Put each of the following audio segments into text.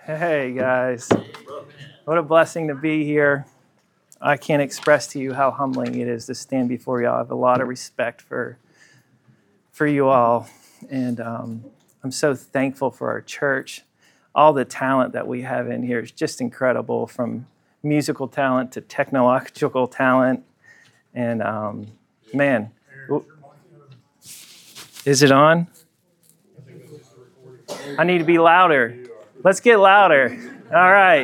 Hey guys, what a blessing to be here. I can't express to you how humbling it is to stand before y'all. I have a lot of respect for you all, and I'm so thankful for our church. All the talent that we have in here is just incredible, from musical talent to technological talent. And man, is it on? I need to be louder. Let's get louder. All right.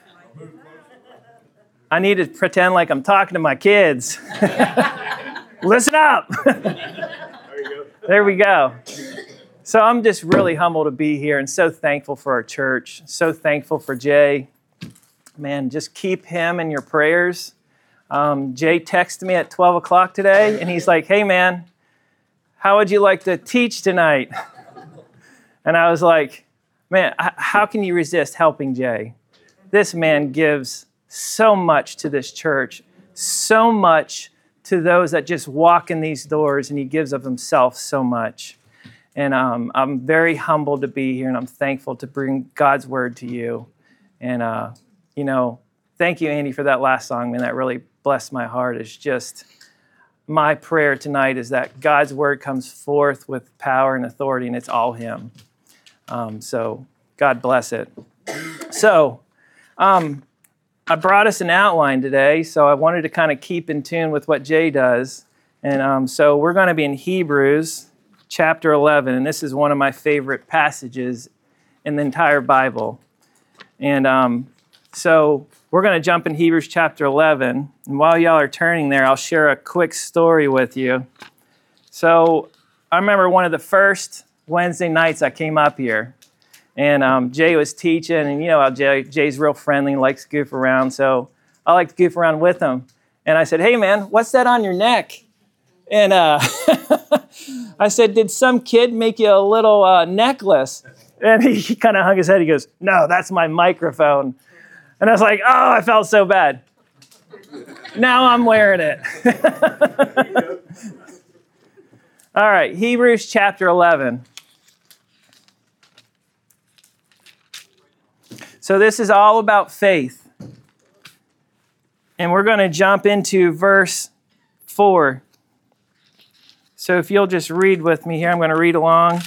I need to pretend like I'm talking to my kids. Listen up. There we go. So I'm just really humbled to be here and so thankful for our church. So thankful for Jay. Man, just keep him in your prayers. Jay texted me at 12 o'clock today, and he's like, hey, man, how would you like to teach tonight? And I was like, man, how can you resist helping Jay? This man gives so much to this church, so much to those that just walk in these doors, and he gives of himself so much. And I'm very humbled to be here, and I'm thankful to bring God's word to you. And, thank you, Andy, for that last song. Man, that really blessed my heart. It's just my prayer tonight is that God's word comes forth with power and authority, and it's all him. So God bless it. So I brought us an outline today, so I wanted to kind of keep in tune with what Jay does. And so we're going to be in Hebrews chapter 11, and this is one of my favorite passages in the entire Bible. And so we're going to jump in Hebrews chapter 11. And while y'all are turning there, I'll share a quick story with you. So I remember one of the first Wednesday nights I came up here. And Jay was teaching, and you know how Jay's real friendly and likes to goof around, so I like to goof around with him. And I said, hey, man, what's that on your neck? And I said, did some kid make you a little necklace? And he kind of hung his head. He goes, no, that's my microphone. And I was like, oh, I felt so bad. Now I'm wearing it. All right, Hebrews chapter 11. So this is all about faith. And we're going to jump into verse 4. So if you'll just read with me here, I'm going to read along.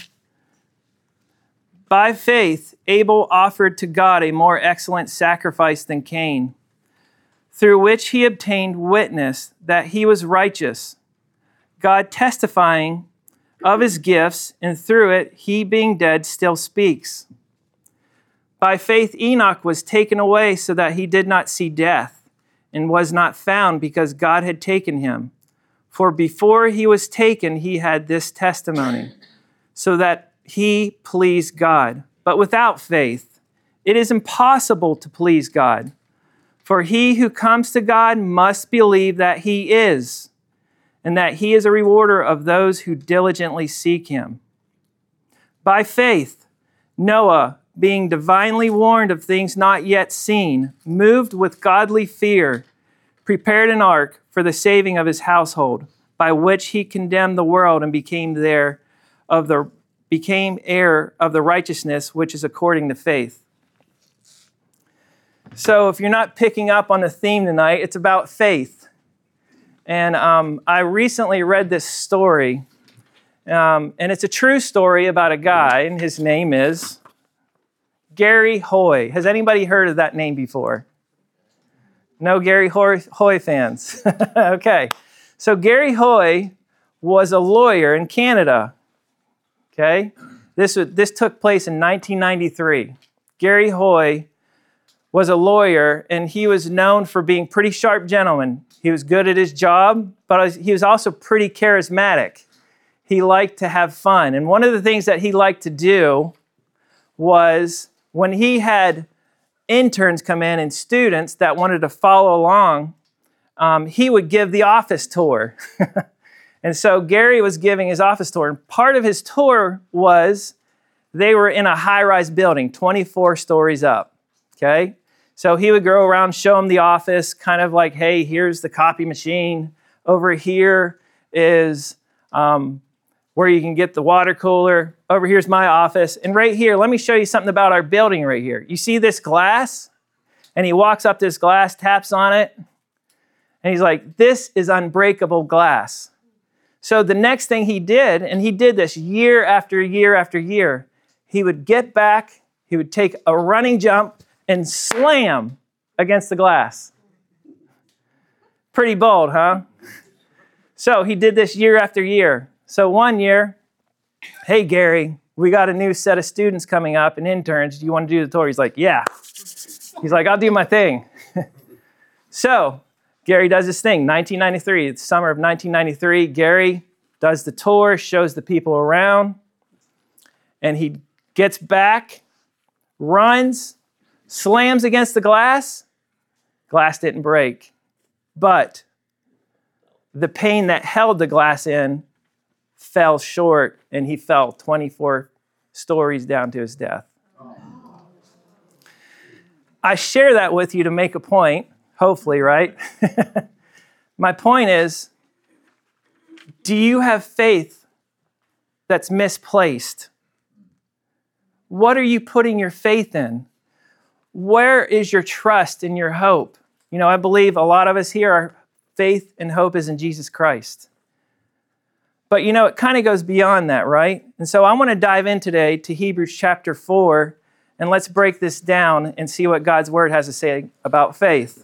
By faith, Abel offered to God a more excellent sacrifice than Cain, through which he obtained witness that he was righteous, God testifying of his gifts, and through it, he being dead still speaks. By faith, Enoch was taken away so that he did not see death, and was not found because God had taken him. For before he was taken, he had this testimony, so that he pleased God. But without faith, it is impossible to please God. For he who comes to God must believe that he is, and that he is a rewarder of those who diligently seek him. By faith, Noah, being divinely warned of things not yet seen, moved with godly fear, prepared an ark for the saving of his household, by which he condemned the world and became heir of the righteousness which is according to faith. So if you're not picking up on the theme tonight, it's about faith. And I recently read this story, and it's a true story about a guy, and his name is Gary Hoy. Has anybody heard of that name before? No Gary Hoy fans? Okay. So Gary Hoy was a lawyer in Canada. Okay? This took place in 1993. Gary Hoy was a lawyer, and he was known for being a pretty sharp gentleman. He was good at his job, but he was also pretty charismatic. He liked to have fun. And one of the things that he liked to do was, when he had interns come in and students that wanted to follow along, he would give the office tour. And so Gary was giving his office tour, and part of his tour was they were in a high-rise building, 24 stories up, okay? So he would go around, show them the office, kind of like, hey, here's the copy machine. Over here is where you can get the water cooler. Over here's my office. And right here, let me show you something about our building right here. You see this glass? And he walks up to this glass, taps on it, and he's like, this is unbreakable glass. So the next thing he did, and he did this year after year after year, he would get back, he would take a running jump and slam against the glass. Pretty bold, huh? So he did this year after year. So one year, hey, Gary, we got a new set of students coming up and interns. Do you want to do the tour? He's like, yeah. He's like, I'll do my thing. So Gary does his thing, 1993. It's summer of 1993. Gary does the tour, shows the people around, and he gets back, runs, slams against the glass. Glass didn't break. But the pane that held the glass in fell short, and he fell 24 stories down to his death. I share that with you to make a point, hopefully, right? My point is, do you have faith that's misplaced? What are you putting your faith in? Where is your trust and your hope? You know, I believe a lot of us here, our faith and hope is in Jesus Christ. But you know, it kind of goes beyond that, right? And so I want to dive in today to Hebrews chapter 4, and let's break this down and see what God's word has to say about faith.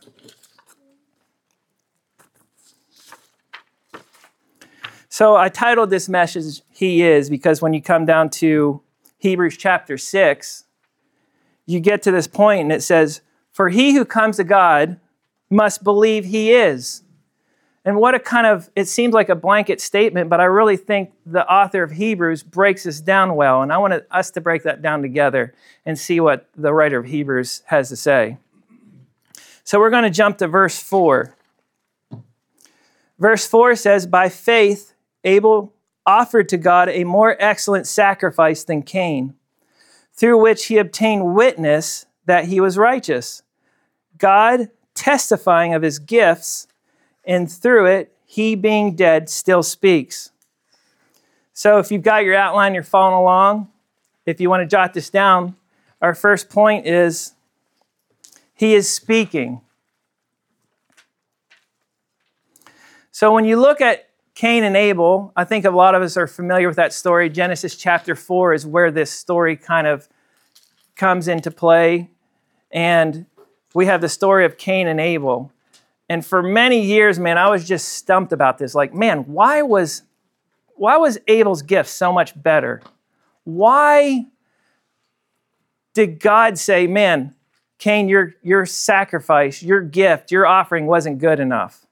So I titled this message, He Is, because when you come down to Hebrews chapter 6, you get to this point and it says, for he who comes to God must believe He is. And what a kind of, it seems like a blanket statement, but I really think the author of Hebrews breaks this down well. And I want us to break that down together and see what the writer of Hebrews has to say. So we're going to jump to verse 4. Verse 4 says, by faith, Abel offered to God a more excellent sacrifice than Cain, through which he obtained witness that he was righteous, God testifying of his gifts, and through it, he being dead still speaks. So if you've got your outline, you're following along. If you want to jot this down, our first point is, he is speaking. So when you look at Cain and Abel, I think a lot of us are familiar with that story. Genesis chapter 4 is where this story kind of comes into play. And we have the story of Cain and Abel. And for many years, man, I was just stumped about this. Like, man, why was Abel's gift so much better? Why did God say, man, Cain, your sacrifice, your gift, your offering wasn't good enough?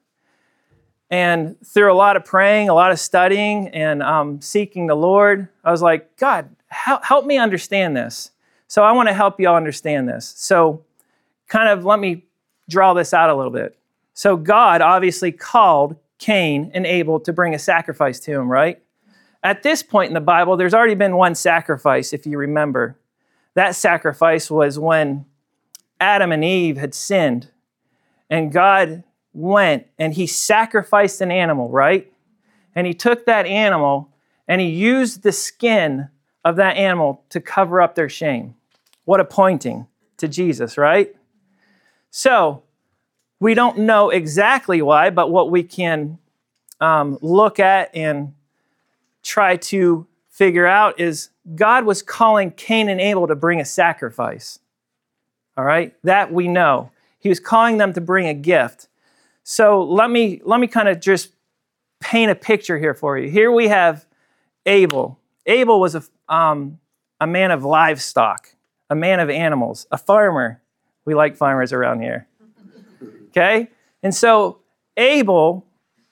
And through a lot of praying, a lot of studying, and seeking the Lord, I was like, God, help me understand this. So I want to help you all understand this. So kind of let me draw this out a little bit. So God obviously called Cain and Abel to bring a sacrifice to him, right? At this point in the Bible, there's already been one sacrifice, if you remember. That sacrifice was when Adam and Eve had sinned, and God went and he sacrificed an animal, right? And he took that animal and he used the skin of that animal to cover up their shame. What a pointing to Jesus, right? So we don't know exactly why, but what we can look at and try to figure out is God was calling Cain and Abel to bring a sacrifice. All right? That we know. He was calling them to bring a gift. So let me kind of just paint a picture here for you. Here we have Abel. Abel was a man of livestock, a man of animals, a farmer. We like farmers around here. Okay? And so Abel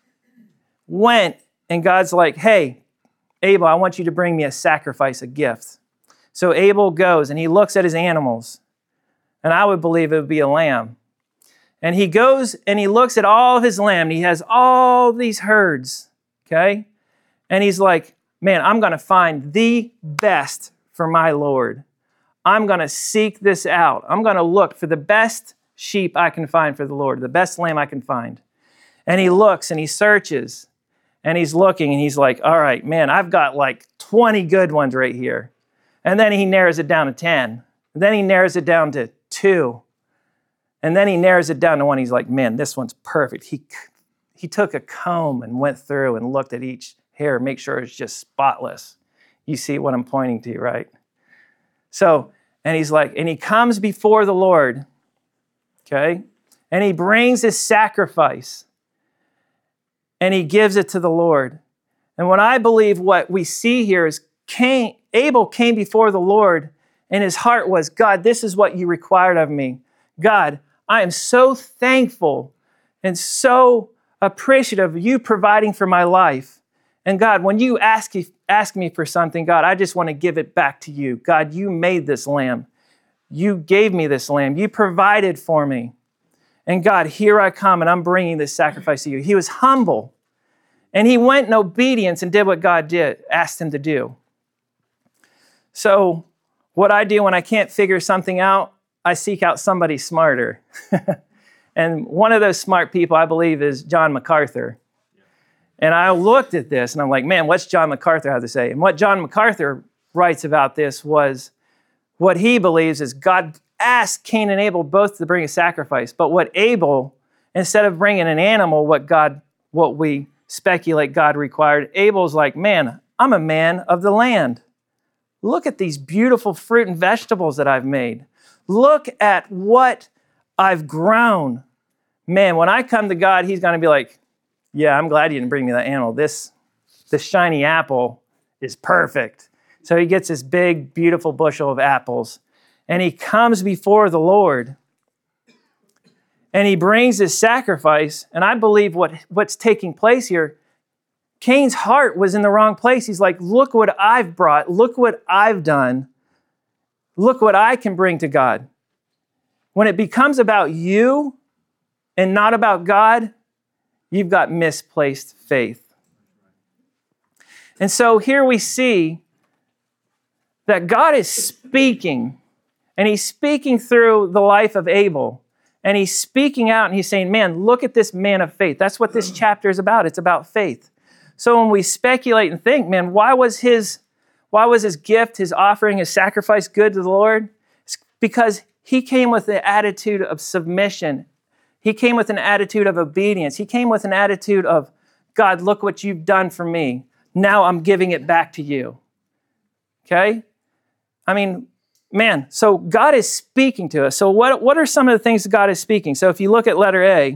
went, and God's like, hey, Abel, I want you to bring me a sacrifice, a gift. So Abel goes, and he looks at his animals, and I would believe it would be a lamb. And he goes, and he looks at all of his lamb, and he has all these herds, okay? And he's like, man, I'm going to find the best for my Lord. I'm going to seek this out. I'm going to look for the best sheep I can find for the Lord, the best lamb I can find. And he looks and he searches, And he's looking and he's like, all right, man, I've got like 20 good ones right here. And then he narrows it down to 10. And then he narrows it down to 2. And then he narrows it down to 1. He's like, man, this one's perfect. He took a comb and went through and looked at each hair, make sure it's just spotless. You see what I'm pointing to, right? So, and he's like, and he comes before the Lord, okay? And he brings his sacrifice and he gives it to the Lord. And what I believe what we see here is Abel came before the Lord and his heart was, God, this is what you required of me. God, I am so thankful and so appreciative of you providing for my life. And God, when you ask me for something, God, I just want to give it back to you. God, you made this lamb. You gave me this lamb. You provided for me. And God, here I come and I'm bringing this sacrifice to you. He was humble and he went in obedience and did what God asked him to do. So what I do when I can't figure something out, I seek out somebody smarter. And one of those smart people, I believe, is John MacArthur. And I looked at this and I'm like, man, what's John MacArthur have to say? And what John MacArthur writes about this was what he believes is God asked Cain and Abel both to bring a sacrifice. But what Abel, instead of bringing an animal, what we speculate God required, Abel's like, man, I'm a man of the land. Look at these beautiful fruit and vegetables that I've made. Look at what I've grown. Man, when I come to God, he's going to be like, yeah, I'm glad you didn't bring me that animal. This shiny apple is perfect. So he gets this big, beautiful bushel of apples, and he comes before the Lord, and he brings his sacrifice, and I believe what's taking place here, Cain's heart was in the wrong place. He's like, look what I've brought. Look what I've done. Look what I can bring to God. When it becomes about you and not about God, you've got misplaced faith. And so here we see that God is speaking, and he's speaking through the life of Abel. And he's speaking out and he's saying, man, look at this man of faith. That's what this chapter is about. It's about faith. So when we speculate and think, man, why was his gift, his offering, his sacrifice good to the Lord? It's because he came with the attitude of submission. He came with an attitude of obedience. He came with an attitude of, God, look what you've done for me. Now I'm giving it back to you. Okay? I mean, man, so God is speaking to us. So what are some of the things that God is speaking? So if you look at letter A,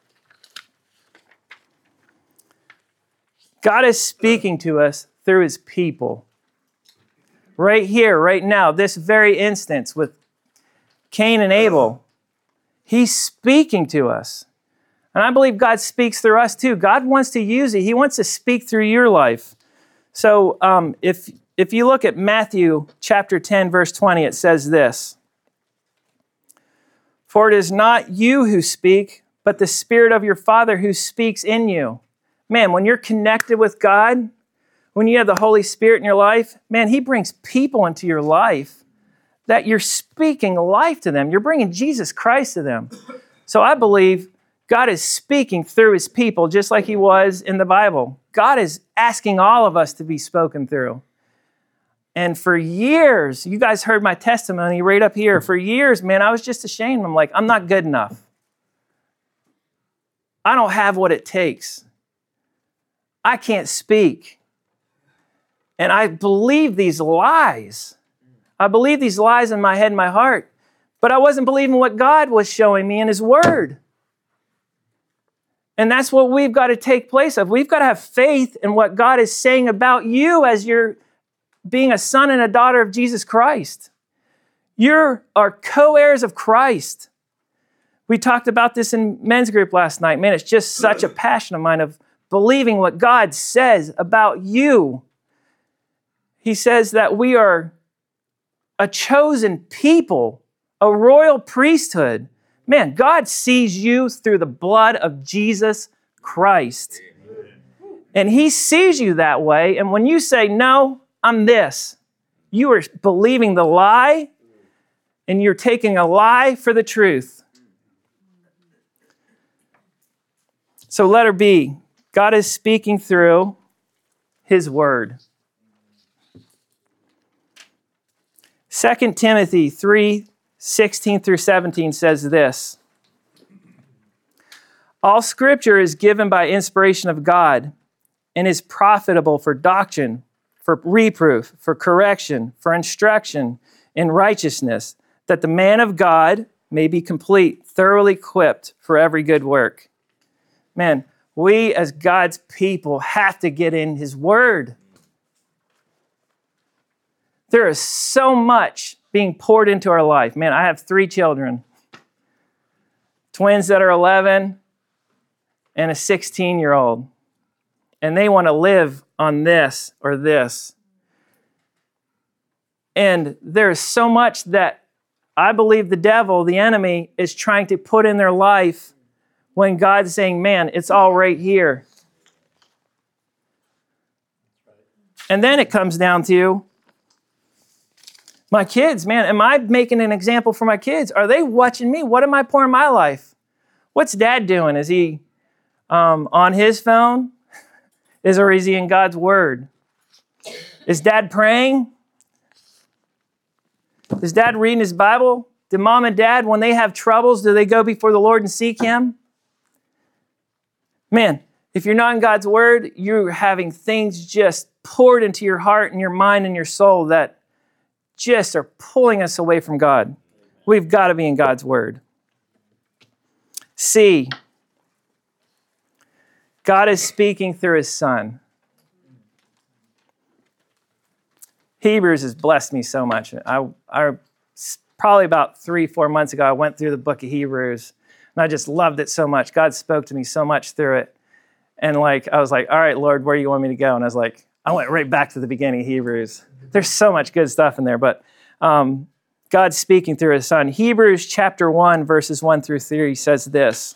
God is speaking to us through his people. Right here, right now, this very instance with Cain and Abel, he's speaking to us. And I believe God speaks through us too. God wants to use it. He wants to speak through your life. So if you look at Matthew chapter 10, verse 20, it says this, "For it is not you who speak, but the Spirit of your Father who speaks in you." Man, when you're connected with God, when you have the Holy Spirit in your life, man, he brings people into your life that you're speaking life to them. You're bringing Jesus Christ to them. So I believe God is speaking through his people just like he was in the Bible. God is asking all of us to be spoken through. And for years, you guys heard my testimony right up here. For years, man, I was just ashamed. I'm like, I'm not good enough. I don't have what it takes. I can't speak. And I believe these lies. I believe these lies in my head and my heart. But I wasn't believing what God was showing me in his word. And that's what we've got to take place of. We've got to have faith in what God is saying about you as you're being a son and a daughter of Jesus Christ. You are co-heirs of Christ. We talked about this in men's group last night. Man, it's just such a passion of mine of believing what God says about you. He says that we are a chosen people, a royal priesthood. Man, God sees you through the blood of Jesus Christ. And he sees you that way. And when you say, no, I'm this, you are believing the lie, and you're taking a lie for the truth. So letter B, God is speaking through his word. 2 Timothy 3:16 through 17 says this. All scripture is given by inspiration of God and is profitable for doctrine, for reproof, for correction, for instruction in righteousness, that the man of God may be complete, thoroughly equipped for every good work. Man, we as God's people have to get in his word. There is so much being poured into our life. Man, I have 3 children. Twins that are 11 and a 16-year-old. And they want to live on this or this. And there's so much that I believe the devil, the enemy, is trying to put in their life when God's saying, man, it's all right here. And then it comes down to my kids, man, am I making an example for my kids? Are they watching me? What am I pouring in my life? What's dad doing? Is he on his phone? Or is he in God's word? Is dad praying? Is dad reading his Bible? Do mom and dad, when they have troubles, do they go before the Lord and seek him? Man, if you're not in God's word, you're having things just poured into your heart and your mind and your soul that just are pulling us away from God. We've got to be in God's word. C, God is speaking through his son. Hebrews has blessed me so much. I probably about 3-4 months ago, I went through the book of Hebrews, and I just loved it so much. God spoke to me so much through it. And I was like, all right, Lord, where do you want me to go? And I went right back to the beginning of Hebrews. There's so much good stuff in there, but God's speaking through his son. Hebrews chapter 1, verses 1 through 3 says this.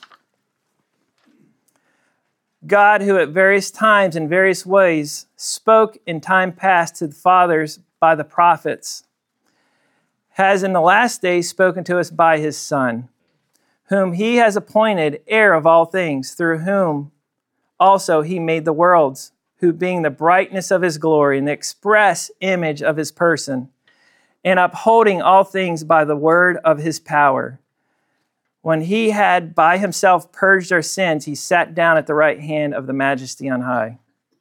God, who at various times in various ways spoke in time past to the fathers by the prophets, has in the last days spoken to us by his Son, whom he has appointed heir of all things, through whom also he made the worlds, who being the brightness of his glory and the express image of his person, and upholding all things by the word of his power, when he had by himself purged our sins, he sat down at the right hand of the Majesty on high.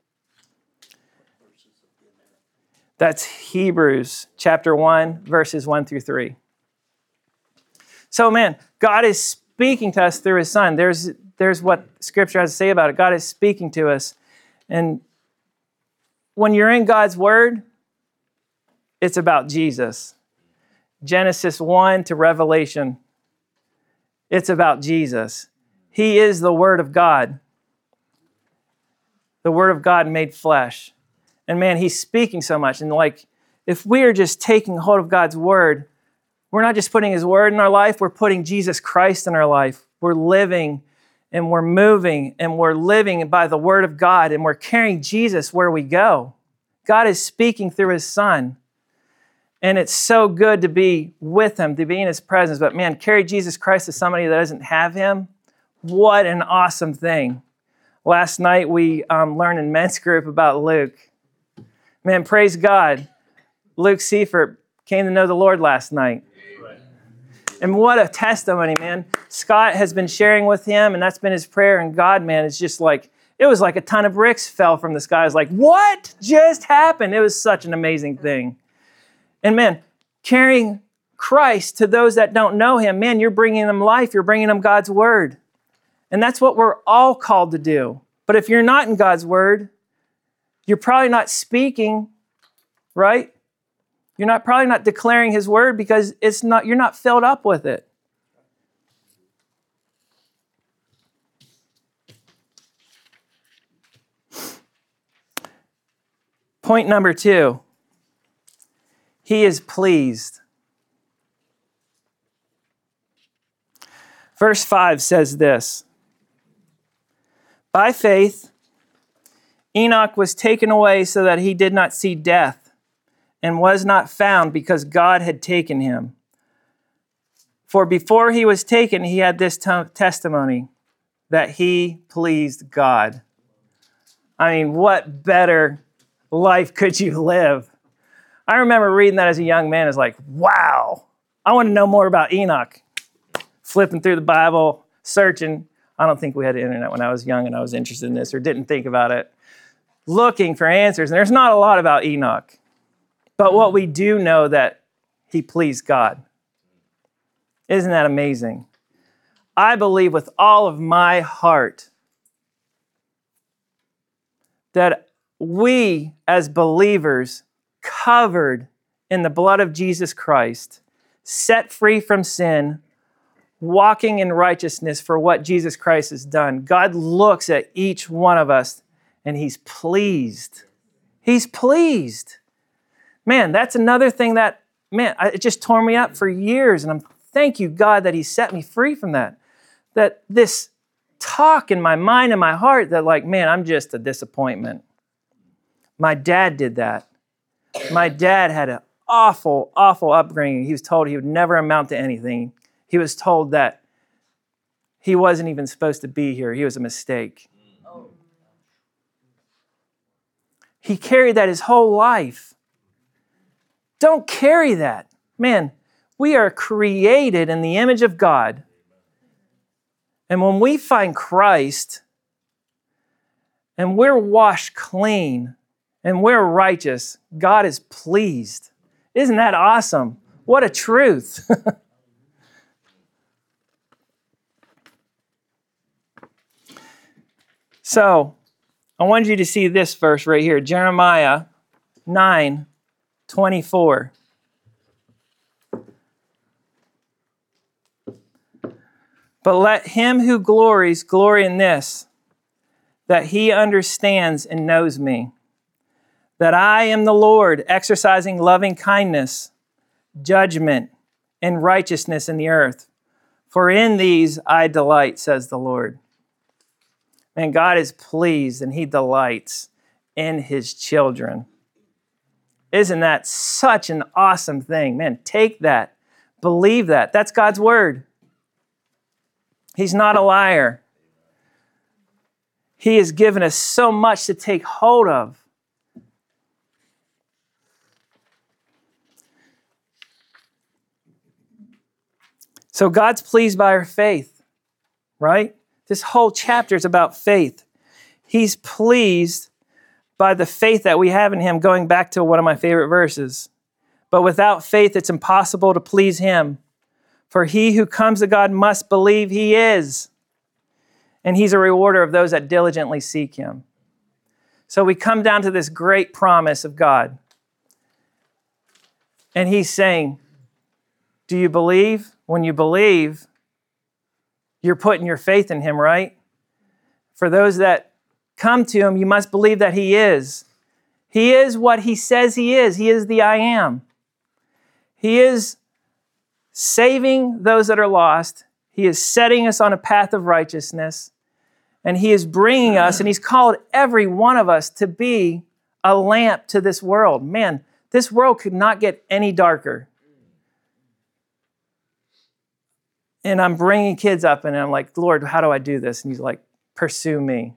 That's Hebrews chapter 1, verses 1 through 3. So, man, God is speaking to us through his son. There's what Scripture has to say about it. God is speaking to us. And when you're in God's word, it's about Jesus. Genesis 1 to Revelation, it's about Jesus. He is the Word of God. The Word of God made flesh. And man, he's speaking so much. And if we are just taking hold of God's word, we're not just putting his word in our life, we're putting Jesus Christ in our life. We're living and we're moving and we're living by the word of God and we're carrying Jesus where we go. God is speaking through his son. And it's so good to be with him, to be in his presence. But man, carry Jesus Christ to somebody that doesn't have him. What an awesome thing. Last night we learned in men's group about Luke. Man, praise God. Luke Seifert came to know the Lord last night. And what a testimony, man. Scott has been sharing with him, and that's been his prayer. And God, man, it's just it was like a ton of bricks fell from the sky. It's like, what just happened? It was such an amazing thing. And man, carrying Christ to those that don't know him, man, you're bringing them life. You're bringing them God's word. And that's what we're all called to do. But if you're not in God's word, you're probably not speaking, right? You're probably not declaring his word because you're not filled up with it. Point number 2. He is pleased. Verse 5 says this. By faith, Enoch was taken away so that he did not see death, and was not found because God had taken him. For before he was taken, he had this testimony that he pleased God. I mean, what better life could you live? I remember reading that as a young man. It's like, wow, I want to know more about Enoch. Flipping through the Bible, searching. I don't think we had the internet when I was young and I was interested in this or didn't think about it. Looking for answers. And there's not a lot about Enoch. But what we do know that he pleased God. Isn't that amazing? I believe with all of my heart that we as believers covered in the blood of Jesus Christ, set free from sin, walking in righteousness for what Jesus Christ has done. God looks at each one of us and he's pleased. He's pleased. Man, that's another thing that, it just tore me up for years. And thank you, God, that he set me free from that. That this talk in my mind and my heart that like, man, I'm just a disappointment. My dad did that. My dad had an awful, awful upbringing. He was told he would never amount to anything. He was told that he wasn't even supposed to be here. He was a mistake. He carried that his whole life. Don't carry that. Man, we are created in the image of God. And when we find Christ and we're washed clean and we're righteous, God is pleased. Isn't that awesome? What a truth. So, I wanted you to see this verse right here, Jeremiah 9:24. But let him who glories glory in this, that he understands and knows me, that I am the Lord, exercising loving kindness, judgment, and righteousness in the earth. For in these I delight, says the Lord. And God is pleased and he delights in his children. Isn't that such an awesome thing? Man, take that. Believe that. That's God's word. He's not a liar. He has given us so much to take hold of. So God's pleased by our faith, right? This whole chapter is about faith. He's pleased by the faith that we have in him, going back to one of my favorite verses. But without faith, it's impossible to please him. For he who comes to God must believe he is. And he's a rewarder of those that diligently seek him. So we come down to this great promise of God. And he's saying, do you believe? When you believe, you're putting your faith in him, right? For those that come to him, you must believe that he is. He is what he says he is. He is the I am. He is saving those that are lost. He is setting us on a path of righteousness. And he is bringing us, and he's called every one of us to be a lamp to this world. Man, this world could not get any darker. And I'm bringing kids up and I'm like, Lord, how do I do this? And he's like, pursue me.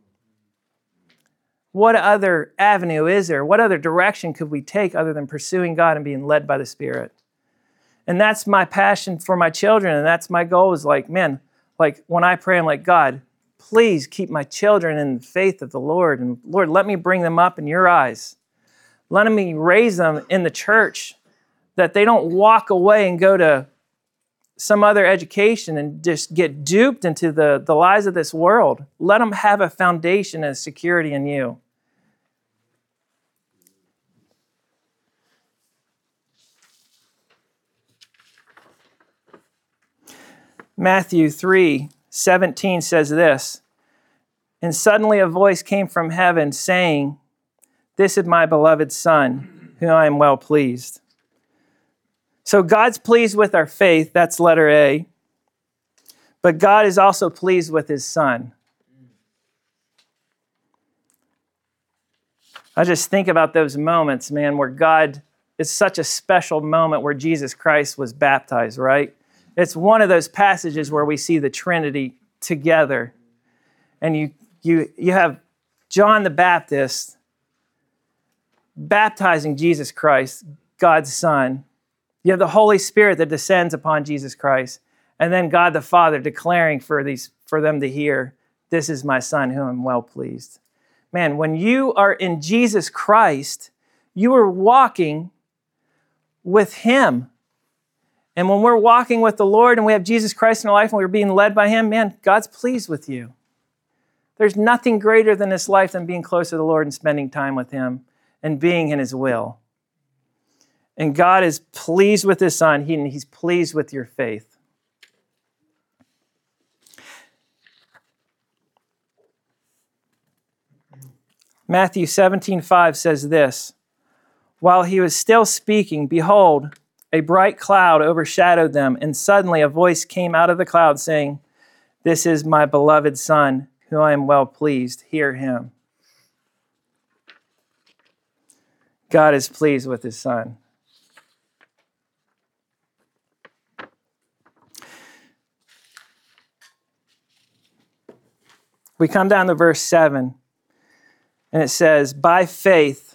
What other avenue is there? What other direction could we take other than pursuing God and being led by the Spirit? And that's my passion for my children. And that's my goal is like, man, like when I pray, I'm like, God, please keep my children in the faith of the Lord. And Lord, let me bring them up in your eyes. Let me raise them in the church that they don't walk away and go to some other education and just get duped into the lies of this world. Let them have a foundation and security in you. Matthew 3:17 says this, and suddenly a voice came from heaven saying, this is my beloved Son, whom I am well pleased. So God's pleased with our faith, that's letter A. But God is also pleased with his Son. I just think about those moments, man, where God, it's such a special moment where Jesus Christ was baptized, right? It's one of those passages where we see the Trinity together. And you have John the Baptist baptizing Jesus Christ, God's Son. You have the Holy Spirit that descends upon Jesus Christ. And then God the Father declaring for them to hear, this is my Son whom I'm well pleased. Man, when you are in Jesus Christ, you are walking with Him. And when we're walking with the Lord and we have Jesus Christ in our life and we're being led by Him, man, God's pleased with you. There's nothing greater than this life than being close to the Lord and spending time with Him and being in His will. And God is pleased with His Son, and He's pleased with your faith. Matthew 17:5 says this, while He was still speaking, behold, a bright cloud overshadowed them, and suddenly a voice came out of the cloud saying, this is my beloved Son, whom I am well pleased. Hear Him. God is pleased with His Son. We come down to verse 7, and it says, by faith,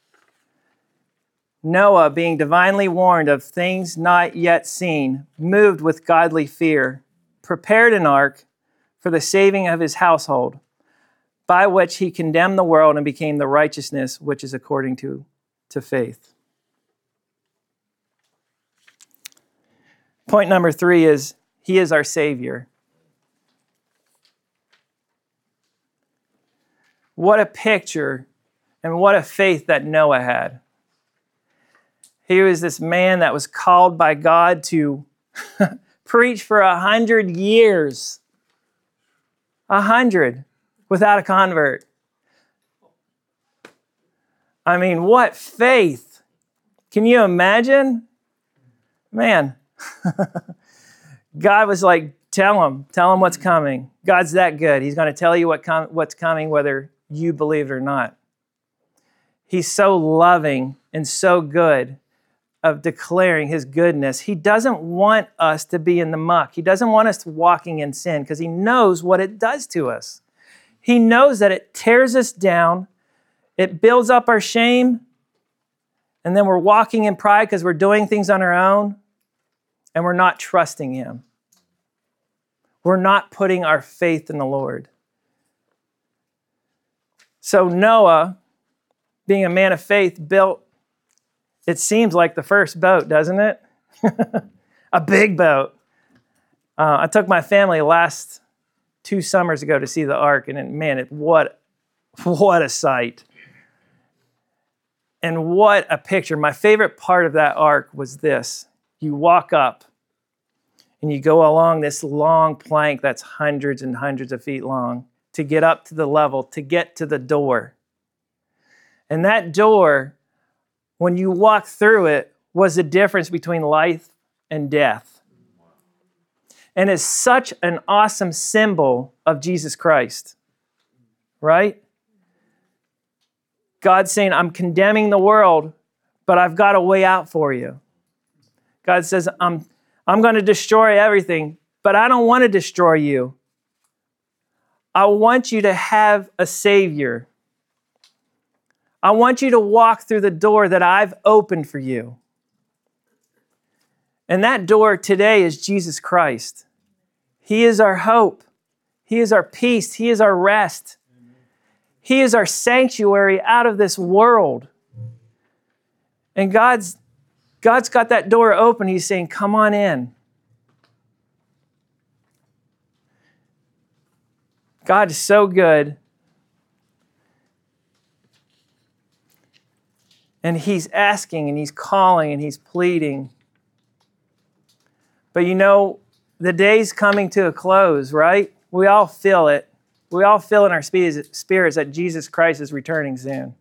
Noah, being divinely warned of things not yet seen, moved with godly fear, prepared an ark for the saving of his household, by which he condemned the world and became the righteousness which is according to faith. Point number 3 is, He is our Savior. What a picture and what a faith that Noah had. He was this man that was called by God to preach for 100 years. 100 without a convert. I mean, what faith. Can you imagine? Man, God was like, tell him what's coming. God's that good. He's going to tell you what's coming, whether you believe it or not. He's so loving and so good of declaring His goodness. He doesn't want us to be in the muck. He doesn't want us walking in sin because He knows what it does to us. He knows that it tears us down, it builds up our shame, and then we're walking in pride because we're doing things on our own, and we're not trusting Him. We're not putting our faith in the Lord. So Noah, being a man of faith, built, it seems like the first boat, doesn't it? A big boat. I took my family last 2 summers ago to see the ark, and man, what a sight. And what a picture. My favorite part of that ark was this. You walk up, and you go along this long plank that's hundreds and hundreds of feet long to get up to the level, to get to the door. And that door, when you walk through it, was the difference between life and death. And is such an awesome symbol of Jesus Christ, right? God's saying, I'm condemning the world, but I've got a way out for you. God says, I'm going to destroy everything, but I don't want to destroy you. I want you to have a Savior. I want you to walk through the door that I've opened for you. And that door today is Jesus Christ. He is our hope. He is our peace. He is our rest. He is our sanctuary out of this world. And God's got that door open. He's saying, come on in. God is so good. And He's asking and He's calling and He's pleading. But you know, the day's coming to a close, right? We all feel it. We all feel in our spirits that Jesus Christ is returning soon.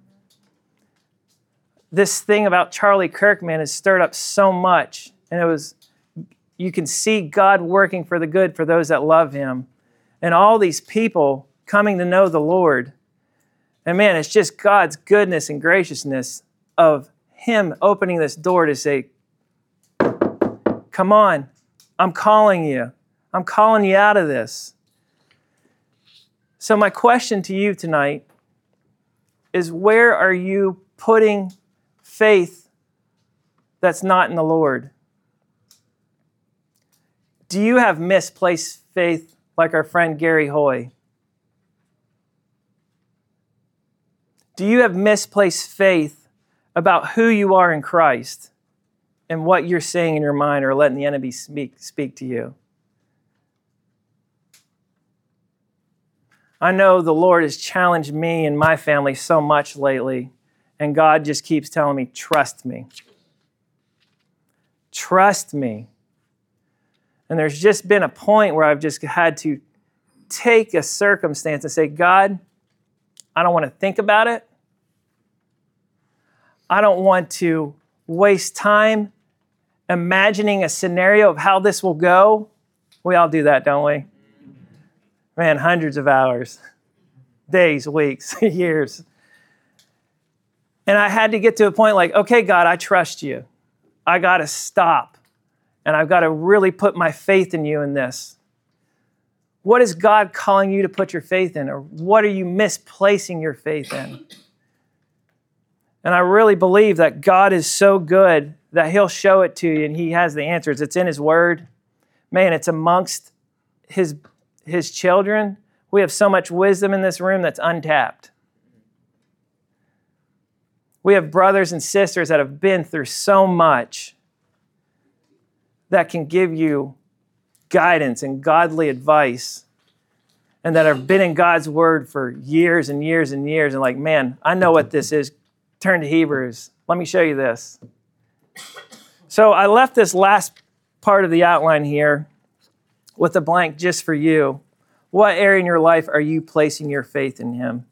This thing about Charlie Kirk, man, has stirred up so much. And you can see God working for the good for those that love Him. And all these people coming to know the Lord. And man, it's just God's goodness and graciousness of Him opening this door to say, come on, I'm calling you. I'm calling you out of this. So my question to you tonight is, where are you putting faith that's not in the Lord? Do you have misplaced faith like our friend Gary Hoy? Do you have misplaced faith about who you are in Christ and what you're saying in your mind or letting the enemy speak to you? I know the Lord has challenged me and my family so much lately, and God just keeps telling me, trust me. Trust me. And there's just been a point where I've just had to take a circumstance and say, God, I don't want to think about it. I don't want to waste time imagining a scenario of how this will go. We all do that, don't we? Man, hundreds of hours, days, weeks, years. And I had to get to a point like, okay, God, I trust you. I got to stop. And I've got to really put my faith in you in this. What is God calling you to put your faith in? Or what are you misplacing your faith in? And I really believe that God is so good that he'll show it to you and he has the answers. It's in his word. Man, it's amongst his children. We have so much wisdom in this room that's untapped. We have brothers and sisters that have been through so much that can give you guidance and godly advice and that have been in God's word for years and years and years and like, man, I know what this is. Turn to Hebrews. Let me show you this. So I left this last part of the outline here with a blank just for you. What area in your life are you placing your faith in him?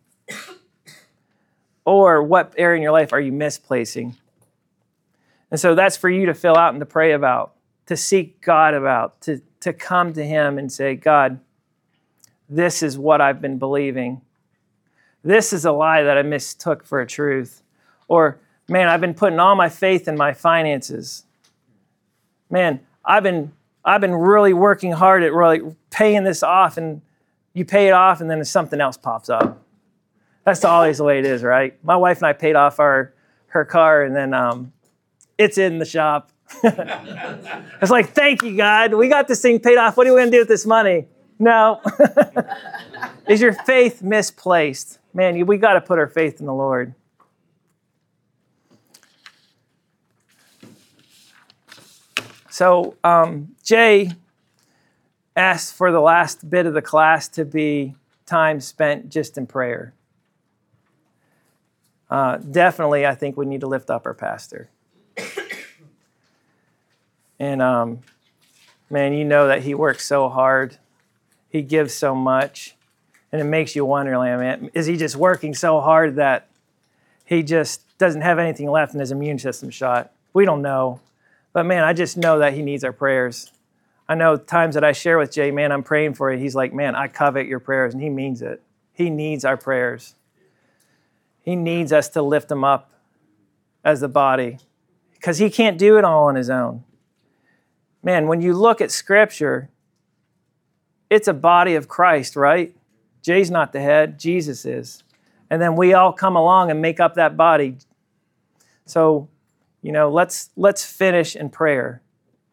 Or what area in your life are you misplacing? And so that's for you to fill out and to pray about, to seek God about, to come to him and say, God, this is what I've been believing. This is a lie that I mistook for a truth. Or, man, I've been putting all my faith in my finances. Man, I've been really working hard at really paying this off, and you pay it off, and then something else pops up. That's always the way it is, right? My wife and I paid off her car, and then it's in the shop. It's like, thank you, God. We got this thing paid off. What are we going to do with this money? No. Is your faith misplaced? Man, we got to put our faith in the Lord. So Jay asked for the last bit of the class to be time spent just in prayer. Definitely, I think we need to lift up our pastor. And, man, you know that he works so hard. He gives so much. And it makes you wonder, like, man, is he just working so hard that he just doesn't have anything left in his immune system shot? We don't know. But, man, I just know that he needs our prayers. I know times that I share with Jay, man, I'm praying for you. He's like, man, I covet your prayers. And he means it. He needs our prayers. He needs us to lift him up as the body because he can't do it all on his own. Man, when you look at Scripture, it's a body of Christ, right? Jay's not the head, Jesus is. And then we all come along and make up that body. So, you know, let's finish in prayer.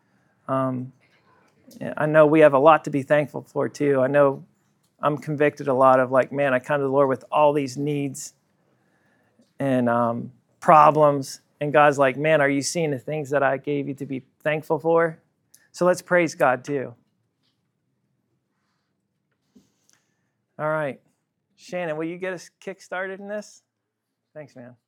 I know we have a lot to be thankful for, too. I know I'm convicted a lot of like, man, I come to the Lord with all these needs and problems. And God's like, man, are you seeing the things that I gave you to be thankful for? So let's praise God, too. All right. Shannon, will you get us kick-started in this? Thanks, man.